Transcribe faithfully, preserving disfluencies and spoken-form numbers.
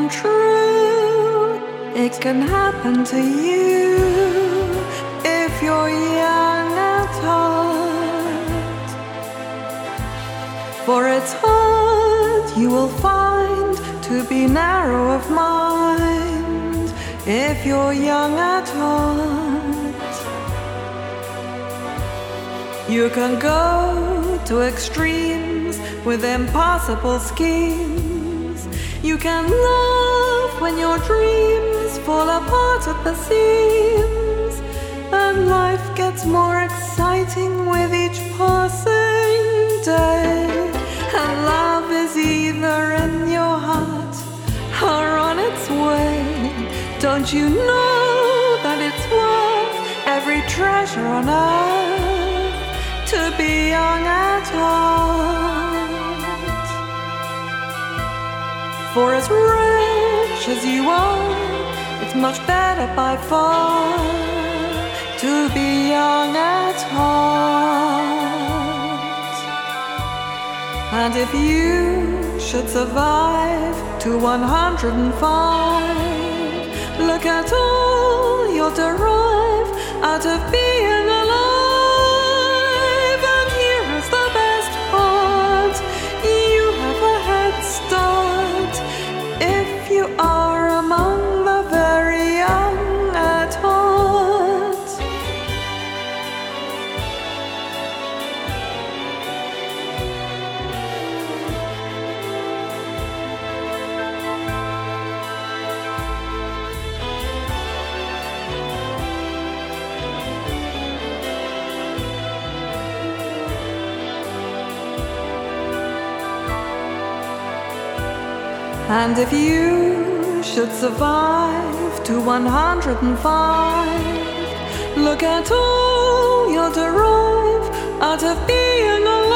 come true. It can happen to you if you're young at heart. For it's hard, you will find, to be narrow of mind if you're young at heart. You can go to extremes with impossible schemes. You can love when your dreams fall apart at the seams, and life gets more exciting with each passing day. And love is either in your heart or on its way. Don't you know that it's worth every treasure on earth to be young at heart? For as rich as you are, it's much better by far to be young at heart. And if you should survive to one hundred five, look at all you'll derive out of being alive. And here is the best part: you have a head start if you are among the very young at heart. And if you should survive to one hundred five, look at all you'll derive out of being alive.